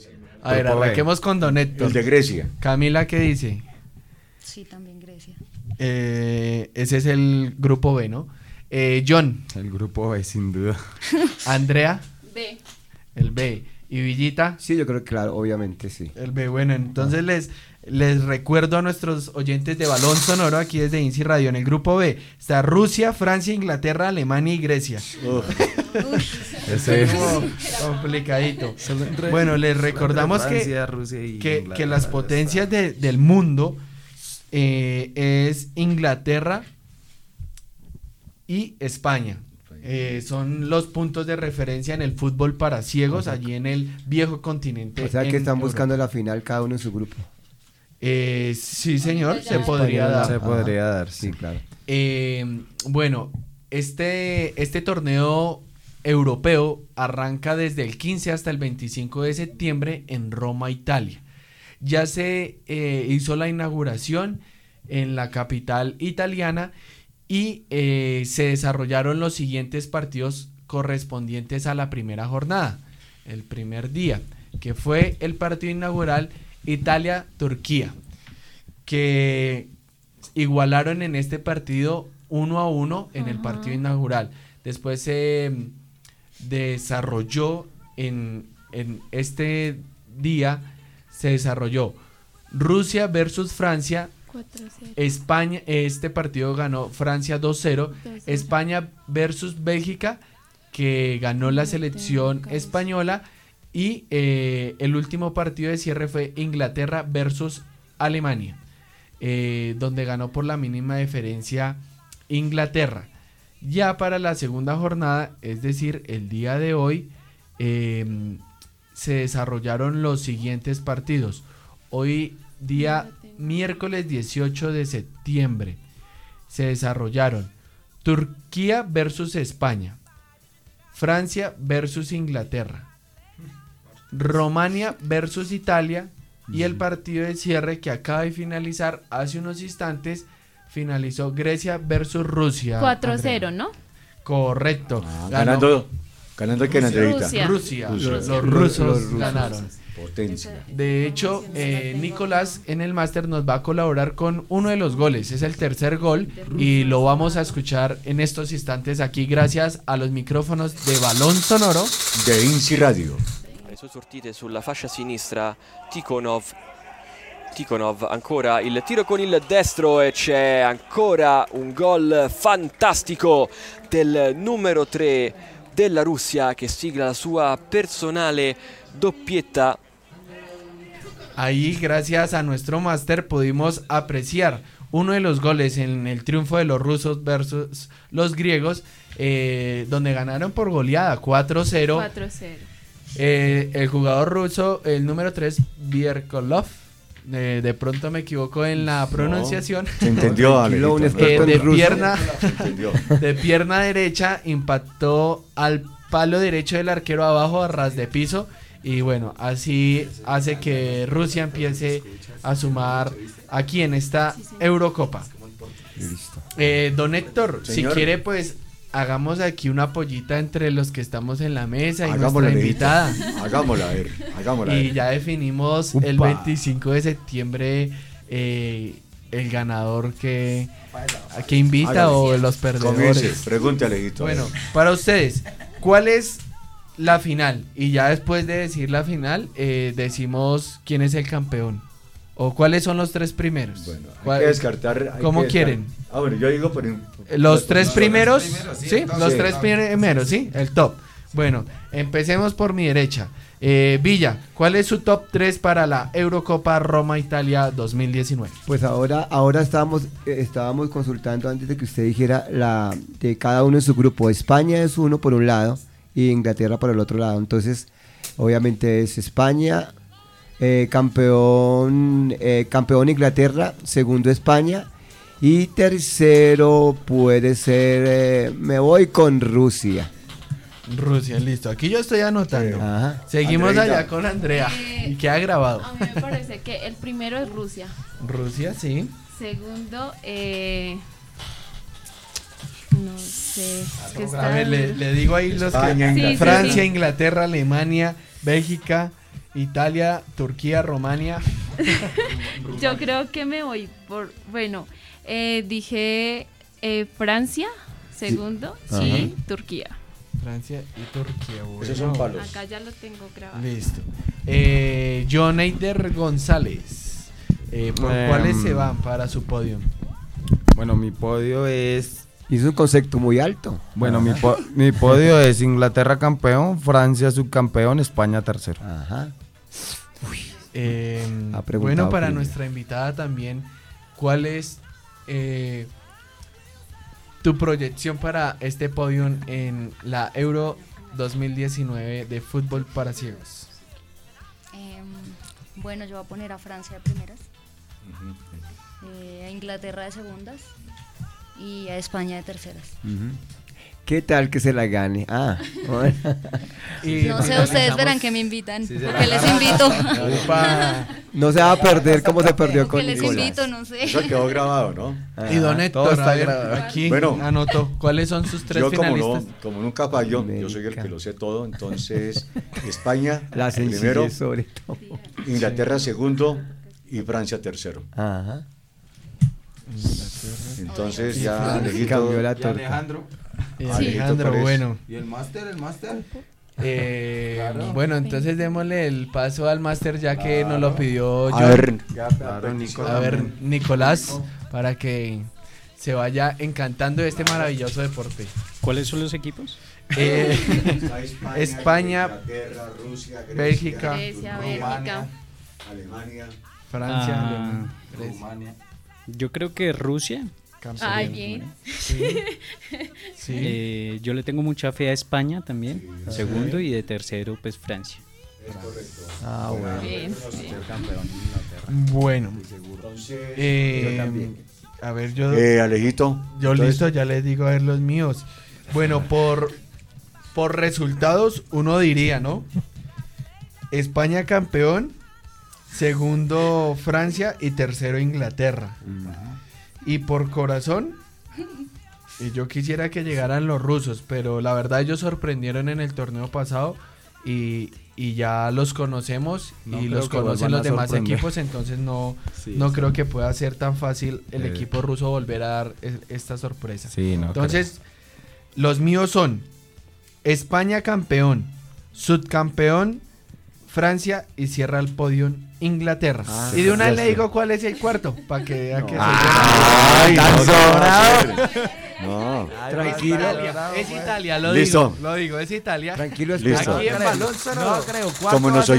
Arranquemos con don Héctor. El de Grecia. Camila, ¿qué dice? Sí, también Grecia. Ese es el grupo B, ¿no? John. El grupo B, sin duda. Andrea. B. El B. ¿Y Villita? Sí, yo creo que claro, obviamente sí. El B, bueno, entonces les recuerdo a nuestros oyentes de Balón Sonoro aquí desde INSI Radio. En el grupo B está Rusia, Francia, Inglaterra, Alemania y Grecia. Ese es complicadito. Bueno, les recordamos que las potencias del mundo es Inglaterra y España. Son los puntos de referencia en el fútbol para ciegos allí en el viejo continente. O sea que están buscando la final cada uno en su grupo. Sí, señor, se podría dar. Se podría dar, sí, claro. Bueno, este torneo europeo arranca desde el 15 hasta el 25 de septiembre en Roma, Italia. Ya se hizo la inauguración en la capital italiana y se desarrollaron los siguientes partidos correspondientes a la primera jornada. El primer día, que fue el partido inaugural Italia-Turquía, que igualaron en este partido 1-1 en el partido inaugural. Después se desarrolló en este día, se desarrolló Rusia versus Francia. 4-0. España, este partido ganó Francia 2-0. España versus Bélgica, que ganó la selección española. Y el último partido de cierre fue Inglaterra versus Alemania, donde ganó por la mínima diferencia Inglaterra. Ya para la segunda jornada, es decir, el día de hoy, se desarrollaron los siguientes partidos. Hoy día miércoles 18 de septiembre se desarrollaron Turquía versus España, Francia versus Inglaterra, Rumania versus Italia y el partido de cierre que acaba de finalizar hace unos instantes, finalizó Grecia versus Rusia. 4-0, ¿no? Correcto. Ganando quién, Rusia. Rusia. Rusia. Los rusos ganaron. Potencia. De hecho, Nicolás en el máster nos va a colaborar con uno de los goles. Es el tercer gol y lo vamos a escuchar en estos instantes aquí gracias a los micrófonos de Balón Sonoro de INSI Radio. Le sue sortite sulla fascia sinistra Tikhonov ancora il tiro con il destro e c'è ancora un gol fantastico del numero 3 della Russia che sigla la sua personale doppietta. Ahí, gracias a nuestro máster, pudimos apreciar uno de los goles en el triunfo de los rusos versus los griegos, donde ganaron por goleada 4-0. 4-0. El jugador ruso, el número 3, Bierkolov, de pronto me equivoco en la pronunciación. Se entendió, de pierna derecha impactó al palo derecho del arquero abajo a ras de piso. Y bueno, así hace que Rusia empiece a sumar aquí en esta Eurocopa. Listo. Don Héctor, Señor. si quiere, pues hagamos aquí una pollita entre los que estamos en la mesa y Hagámosla, nuestra invitada. Hagámosla, a ver. Y ya definimos el 25 de septiembre el ganador que invita. Hágale. O los perdedores. Comience, pregúntale, Alejito. Bueno, para ustedes, ¿cuál es la final? Y ya después de decir la final, decimos quién es el campeón. ¿O cuáles son los tres primeros? Bueno, hay que descartar. ¿Cómo quieren? Bueno, yo digo los tres primeros, ¿sí? Los Sí. tres primeros, ¿sí? El top. Bueno, empecemos por mi derecha. Villa, ¿cuál es su top 3 para la Eurocopa Roma-Italia 2019? Pues ahora estábamos consultando antes de que usted dijera la de cada uno en su grupo. España es uno por un lado y Inglaterra por el otro lado. Entonces, obviamente es España, campeón Inglaterra, segundo España y tercero puede ser, me voy con Rusia. Rusia, listo. Aquí yo estoy anotando. Ajá. Seguimos Andreita. allá con Andrea. ¿Y qué ha grabado? A mí me parece que el primero es Rusia. Rusia, sí. Segundo, no sé. Es que A ver, le digo ahí los España, que... Sí, sí, Francia, sí. Inglaterra, Alemania, Bélgica, Italia, Turquía, Rumania. Yo creo que me voy por, bueno, Dije Francia, segundo, Sí. y Turquía. Francia y Turquía. Bueno. Esos son palos. Acá ya lo tengo grabado. Listo. John Eider González. ¿Por cuáles se van para su podio? Bueno, mi podio es... Hizo un concepto muy alto. Bueno, mi podio es Inglaterra campeón, Francia subcampeón, España tercero. Ajá. Bueno, para nuestra invitada también, ¿cuál es tu proyección para este podio en la Euro 2019 de fútbol para ciegos? Bueno, yo voy a poner a Francia de primeras, a Inglaterra de segundas y a España de terceras. ¿Qué tal que se la gane? Bueno. No sé, ustedes verán que me invitan, porque les invito. No se va a perder como se perdió con Que les Nicolás. invito, no sé. Eso quedó grabado, ¿no? Y don Héctor, está a ver, grabado. aquí Bueno, anotó. ¿Cuáles son sus tres yo finalistas? como nunca fallo, yo soy el que lo sé todo, entonces España La sencillez primero, sobre todo. Inglaterra segundo y Francia tercero. Ajá. Entonces Y ya Francia Alejito, cambió la ¿Y torta. Alejandro? Alejandro, ¿cuál es? bueno. ¿Y el máster? Bueno, entonces démosle el paso al máster ya que nos lo pidió A John. ver, A ver, Nicolás, para que se vaya encantando de este maravilloso deporte. ¿Cuáles son los equipos? España, Inglaterra, Rusia, Bélgica, Grecia, Rumania, Bélgica. Alemania, Francia, Rumania. Yo creo que Rusia. Ay, bien. Sí. Yo le tengo mucha fe a España también, segundo, y de tercero pues Francia. Bueno. Bien. Bueno, yo también. a ver, yo Alejito. Entonces, listo, ya les digo a ver los míos. Bueno, por resultados uno diría, ¿no? España campeón, segundo Francia y tercero Inglaterra. Y por corazón, y yo quisiera que llegaran los rusos, pero la verdad ellos sorprendieron en el torneo pasado y ya los conocemos No y creo los que conocen vuelvan a los demás sorprender. equipos, entonces no Sí. creo que pueda ser tan fácil el equipo ruso volver a dar esta sorpresa. Sí, no Entonces, los míos son España campeón, subcampeón Francia y cierra el podio Inglaterra. Y de una le digo cuál es el cuarto, para que vea que soy Ay, tan no, sobrado. No. Tranquilo. Es Italia, lo Listo. digo, es Italia. Tranquilo, Listo. Aquí en Balón Sonoro. No creo. Como los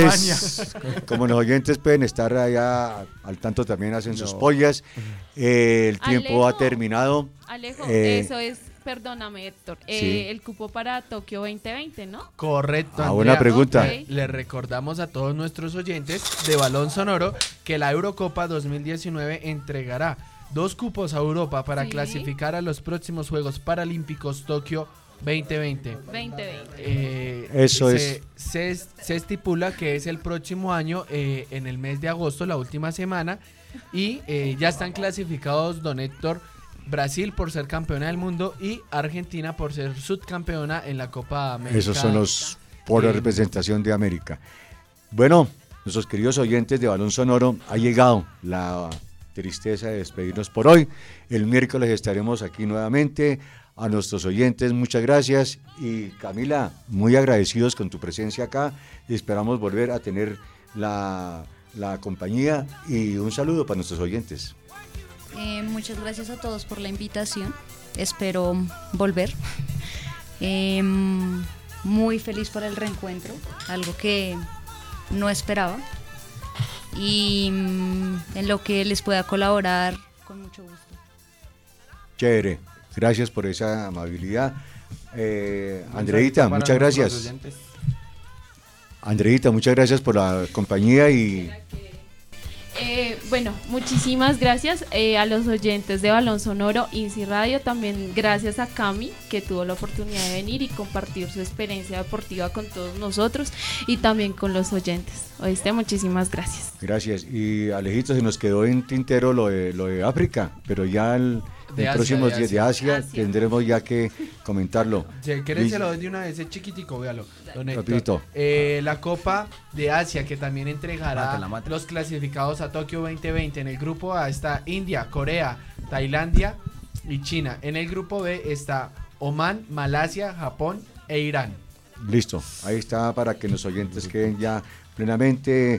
oyentes pueden estar allá al tanto, también hacen sus pollas. El tiempo ha Alejo. terminado. Alejo, Eh, eso es, perdóname Héctor, sí. el cupo para Tokio 2020, ¿no? Correcto. Ah, buena Andrea. pregunta. Ok. Le recordamos a todos nuestros oyentes de Balón Sonoro que la Eurocopa 2019 entregará 2 cupos a Europa para Sí. clasificar a los próximos Juegos Paralímpicos Tokio 2020. 2020. Eso se estipula que es el próximo año, en el mes de agosto, la última semana, y ya están clasificados, don Héctor, Brasil por ser campeona del mundo y Argentina por ser subcampeona en la Copa América. Esos son los por la representación de América. Bueno, nuestros queridos oyentes de Balón Sonoro, ha llegado la tristeza de despedirnos por hoy. El miércoles estaremos aquí nuevamente. A nuestros oyentes, muchas gracias. Y Camila, muy agradecidos con tu presencia acá. Esperamos volver a tener la compañía y un saludo para nuestros oyentes. Muchas gracias a todos por la invitación. Espero volver. Muy feliz por el reencuentro, algo que no esperaba. Y en lo que les pueda colaborar, con mucho gusto. Chévere. Gracias por esa amabilidad. Andreita, muchas gracias. Andreita, muchas gracias por la compañía y... Bueno, muchísimas gracias a los oyentes de Balón Sonoro, INSI Radio, también gracias a Cami que tuvo la oportunidad de venir y compartir su experiencia deportiva con todos nosotros y también con los oyentes. ¿Oíste? Muchísimas gracias. Gracias. Y Alejito, se nos quedó en tintero lo de África, pero ya en próximos días de Asia, tendremos ya que comentarlo. Si querés se lo doy de una vez, es chiquitico, véalo, don Héctor. Rapidito. La Copa de Asia, que también entregará los clasificados a Tokio 2020. En el grupo A está India, Corea, Tailandia y China. En el grupo B está Omán, Malasia, Japón e Irán. Listo, ahí está para que los oyentes queden ya plenamente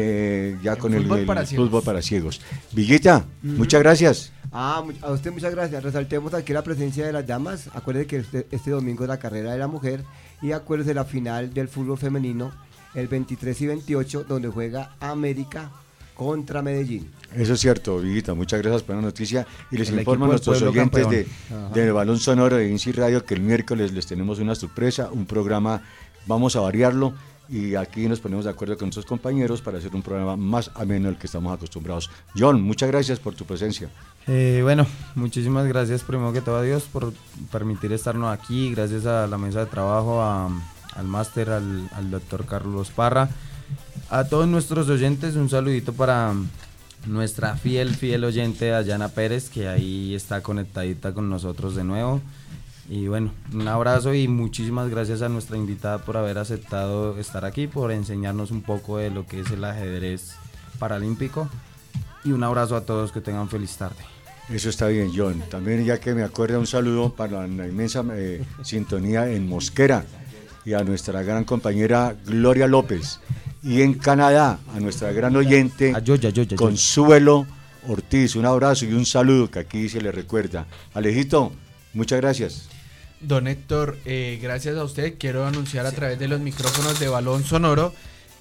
ya con el fútbol para ciegos. Villita, muchas gracias. A usted muchas gracias. Resaltemos aquí la presencia de las damas. Acuérdense que este domingo es la carrera de la mujer y acuérdense la final del fútbol femenino el 23 y 28 donde juega América contra Medellín. Eso es cierto, Villita, muchas gracias por la noticia y les informo a nuestros oyentes de Balón Sonoro de INSI Radio que el miércoles les tenemos una sorpresa, un programa, vamos a variarlo y aquí nos ponemos de acuerdo con nuestros compañeros para hacer un programa más ameno al que estamos acostumbrados. John, muchas gracias por tu presencia. Bueno, muchísimas gracias primero que todo a Dios por permitir estarnos aquí, gracias a la mesa de trabajo, al máster, al doctor Carlos Parra, a todos nuestros oyentes, un saludito para nuestra fiel oyente Dayana Pérez, que ahí está conectadita con nosotros de nuevo. Y bueno, un abrazo y muchísimas gracias a nuestra invitada por haber aceptado estar aquí, por enseñarnos un poco de lo que es el ajedrez paralímpico. Y un abrazo a todos, que tengan feliz tarde. Eso está bien, John. También, ya que me acuerdo, un saludo para la inmensa sintonía en Mosquera y a nuestra gran compañera Gloria López. Y en Canadá, a nuestra gran oyente Consuelo Ortiz. Un abrazo y un saludo que aquí se le recuerda. Alejito, muchas gracias. Don Héctor, gracias a usted. Quiero anunciar a través de los micrófonos de Balón Sonoro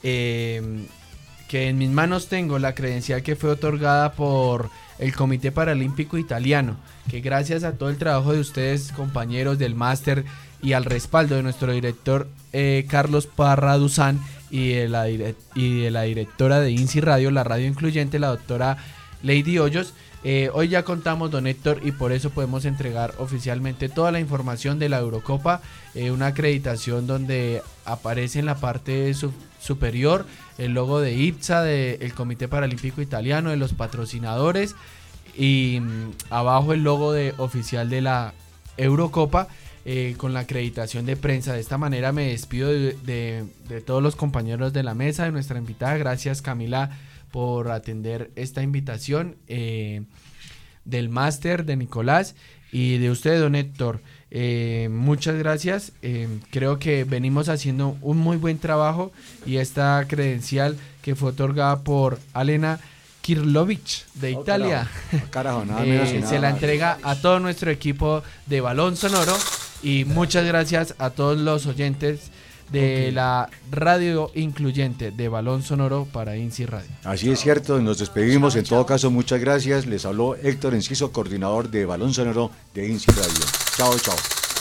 que en mis manos tengo la credencial que fue otorgada por el Comité Paralímpico Italiano, que gracias a todo el trabajo de ustedes, compañeros del máster, y al respaldo de nuestro director Carlos Parra Duzán y de la directora de INSI Radio, la radio incluyente, la doctora Lady Hoyos, hoy ya contamos, don Héctor, y por eso podemos entregar oficialmente toda la información de la Eurocopa, una acreditación donde aparece en la parte superior el logo de IPSA, del Comité Paralímpico Italiano, de los patrocinadores, y abajo el logo oficial de la Eurocopa, con la acreditación de prensa. De esta manera me despido de todos los compañeros de la mesa, de nuestra invitada. Gracias, Camila, por atender esta invitación, del máster de Nicolás y de usted, don Héctor. Muchas gracias. Creo que venimos haciendo un muy buen trabajo y esta credencial que fue otorgada por Alena Kirlovic de Italia, carajo, nada menos y nada se la más. entrega a todo nuestro equipo de Balón Sonoro, y muchas gracias a todos los oyentes de la radio incluyente de Balón Sonoro para INSI Radio. Así es cierto, nos despedimos. En todo caso, muchas gracias. Les habló Héctor Enciso, coordinador de Balón Sonoro de INSI Radio. Chao, chao.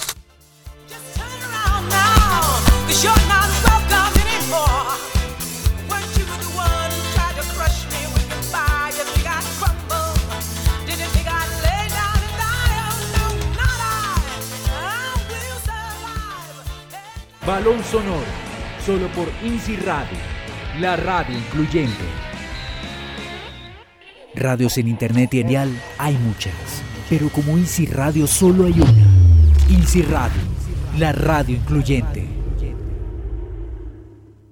Balón Sonoro, solo por INSI Radio, la radio incluyente. Radios en internet y en dial hay muchas, pero como INSI Radio solo hay una. INSI Radio, la radio incluyente.